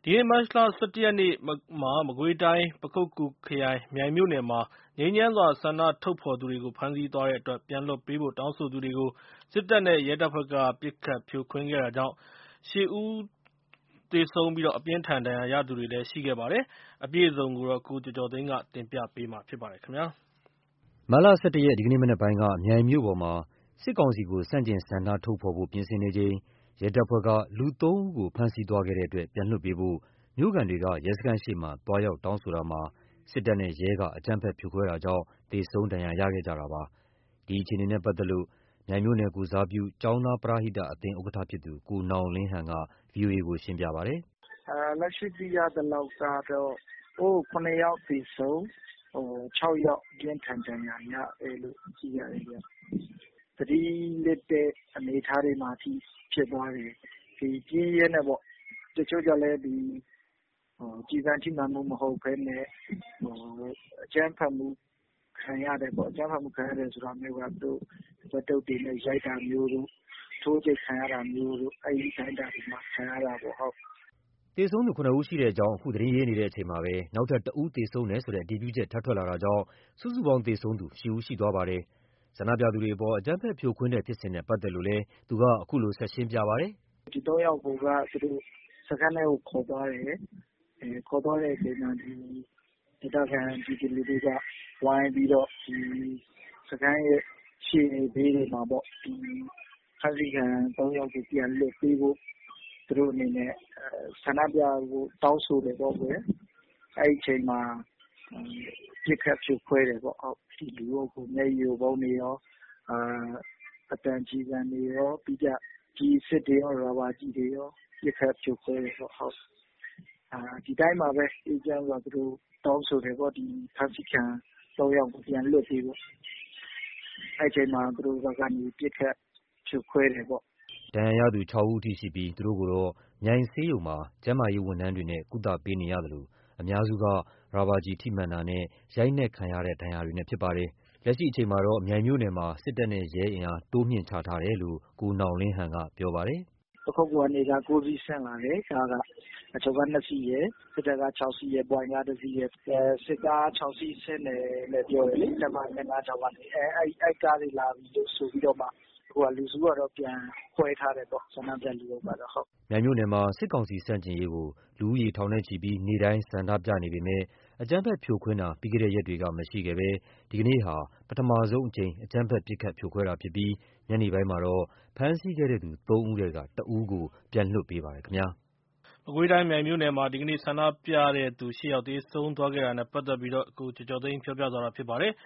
ဒီနေ့မတ်လ 17 ရက်နေ့မှာ မကွေးတိုင်း ပခုက္ကူခရိုင် မြိုင်မြို့နယ်မှာ ငြိမ်းချမ်းစွာဆန္ဒထုတ်ဖော်သူတွေကို ဖမ်းဆီးသွားတဲ့အတွက် ပြန်လွှတ်ပေးဖို့ တောင်းဆိုသူတွေကို စစ်တပ်နဲ့ ရဲတပ်ဖွဲ့က ပစ်ခတ်ဖြိုခွင်းခဲ့တာကြောင့် ၈ ဦးသေဆုံးပြီး အပြင်းအထန်ဒဏ်ရာရသူတွေလည်း ရှိခဲ့ပါတယ်။ အပြည့်အစုံကို ကိုကျော်ကျော်သိန်းက တင်ပြပေးထားပါတယ်။မတ်လ 17 ရက် ဒီကနေ့မနက်ပိုင်းက မြိုင်မြို့ပေါ်မှာ စစ်ကောင်စီကို ဆန့်ကျင်ဆန္ဒထုတ်ဖော်ဖို့ ပြင်ဆင်နေချိန် ရဲတပ်ဖွဲ့က လူ ၃ ဦးကို ဖမ်းဆီးသွားခဲ့တဲ့အတွက် ပြန်လွှတ်ပေးဖို့ မြို့ခံတွေက ရဲစခန်းရှေ့မှာ သွားရောက်တောင်းဆိုတာမှာ စစ်တပ်နဲ့ ရဲက အကြမ်းဖက်ဖြိုခွဲတာကြောင့် သေဆုံးဒဏ်ရာရခဲ့ကြတာပါ။ ဒီအခြေအနေနဲ့ပတ်သက်လို့ မြိုင်မြို့နယ်ကိုယ်စားပြု ကျောင်းသားပရဟိတအသင်း ဥက္ကဋ္ဌဖြစ်သူ ကိုနောင်လင်းဟန်က ဗွီအိုအေကို ရှင်းပြပါတယ်။ “လက်ရှိသိရသလောက်ကတော့ ၇ ယောက်သေဆုံး၊ ၆ ယောက် အပြင်းအထန်ဒဏ်ရာရတယ်လို့ သိရတယ်ဗျ။ သတိလစ်တဲ့အနေအထားတွေမှာအထိ ဖြစ်သွားတယ်။ ပြေးရင်းနဲ့ပေါ့။ တချို့ကျလည်း ကျည်ဆံထိမှန်မှုမဟုတ်ဘဲနဲ့ အကြမ်းဖက်မှုခံရတယ်ပေါ့။ အကြမ်းဖက်မှုခံရတယ်ဆိုတာမျိုးက သူတို့လက်တုတ်တွေနဲ့ ရိုက်တာမျိုးတို့ ထိုးကြိတ်ခံရတာမျိုးတို့ အဲ့ဒီအတိုင်းအတာတွေမှာ ခံရတာပေါ့။ ” သေဆုံးသူ ၇ ဦးရှိကြောင်း အခုသတင်းရေးနေချိန်မှာပဲ နောက်ထပ် 1 ဦးသေဆုံးတယ်ဆိုတဲ့ အတည်ပြုချက် ထပ်ထွက်လာတာကြောင့် စုစုပေါင်းသေဆုံးသူ ၈ ဦးရှိသွားပါတယ်။ ဆန္ဒပြသူတွေအပေါ် အကြမ်းဖက်ဖြိုခွင်းတဲ့ဖြစ်စဉ်နဲ့ပတ်သက်လို့လည်း သူက အခုလို ဆက်ရှင်းပြပါတယ်။ “ဒီ ၃ ယောက်ကိုက သူတို့စခန်းထဲကိုခေါ်သွားတယ်။ ခေါ်သွားတဲ့အချိန်မှာ ဒေသခံပြည်သူလူထုက ဝိုင်းပြီးတော့ စခန်းရဲ့ရှေ့ဘေးတွေမှာပေါ့ ဖမ်းဆီးခံ ၃ ယောက်ကို ပြန်လွှတ်ပေးဖို့ သူတို့အနေနဲ့ ဆန္ဒပြဖို့ တောင်းဆိုတယ်ပေါ့ကွယ်။ အဲ့ဒီအချိန်မှာ ပစ်ခတ်ဖြိုခွဲတယ်ပေါ့။ လူအုပ်ကို မျက်ရည်ယိုဗုံးတွေရော အသံကျည်ဆံတွေရော ပြီးကျ ကျည်အစစ်တွေရော ရာဘာကျည်တွေရော ပစ်ခတ်ဖြိုခွဲတယ်ပေါ့။ ဒီတိုင်းပါပဲ အေးချမ်းစွာ သူတို့တောင်းဆိုတယ်ပေါ့။ ဖမ်းဆီးခံ ၃ ယောက်ကို ပြန်လွှတ်ပေးဖို့။ အဲ့ချိန်မှာ သူတို့ဘက်ကနေ ပစ်ခတ်ဖြိုခွဲတယ်ပေါ့။ ” ဒဏ်ရာရသူ ၆ ဦးအထိရှိပြီး သူတို့ကိုတော့ မြိုင်ဆေးရုံမှာ ကျန်းမာရေးဝန်ထမ်းတွေနဲ့ ကုသပေးနေရသလို အများစုက ရာဘာကျည်ထိမှန်တာနဲ့ ရိုက်နှက်ခံရတဲ့ ဒဏ်ရာတွေနဲ့ဖြစ်ပါတယ်။ လက်ရှိအချိန်မှာတော့ မြိုင်မြို့နယ်မှာ စစ်တပ်နဲ့ ရဲအင်အား တိုးမြှင့်ချထားတယ်လို့ ကိုနောင်လင်းဟန်က ပြောပါတယ်။ “ပခုက္ကူကနေက ၉ စီးဆင်းလာတယ်။ ကားက အချုပ်ကား ၂ စီးရယ် စစ်တပ်ကား ၆ စီးရယ် ပွိုင့်ကား ၁ စီးရယ် စစ်ကား ၆ စီးဆင်းတယ်လို့ပြောတယ်လေ။ တပ်မ ၂၅၆ ကနေ အဲ့ကားတွေလာပြီလို့ ဆိုပြီးတော့မှ အခုလူစုကတော့ ပြန်ခွဲထားတယ်ပေါ့။ ဆန္ဒပြလူအုပ်ကတော့။ ” မြိုင်မြို့နယ်မှာ စစ်ကောင်စီဆန့်ကျင်ရေးကို လူဦးရေထောင်နဲ့ချီပြီး နေ့တိုင်းဆန္ဒပြနေပေမယ့် အကြမ်းဖက်ဖြိုခွင်းတာ ပြီးခဲ့တဲ့ရက်တွေက မရှိခဲ့ဘဲ ဒီကနေ့ဟာ ပထမဆုံးအကြိမ် အကြမ်းဖက် ပစ်ခတ်ဖြိုခွဲတာဖြစ်ပြီး ညနေပိုင်းမှာတော့ ဖမ်းဆီးခဲ့တဲ့သူ ၃ ဦးထဲက ၁ ဦးကို ပြန်လွှတ်ပေးပါတယ်ခင်ဗျာ။မကွေးတိုင်း မြိုင်မြို့နယ်မှာ ဒီကနေ့ဆန္ဒပြသူ ၈ ယောက်သေဆုံးသွားခဲ့တာနဲ့ပတ်သက်ပြီး ကိုကျော်ကျော်သိန်းပြောပြသွားမှာဖြစ်ပါတယ်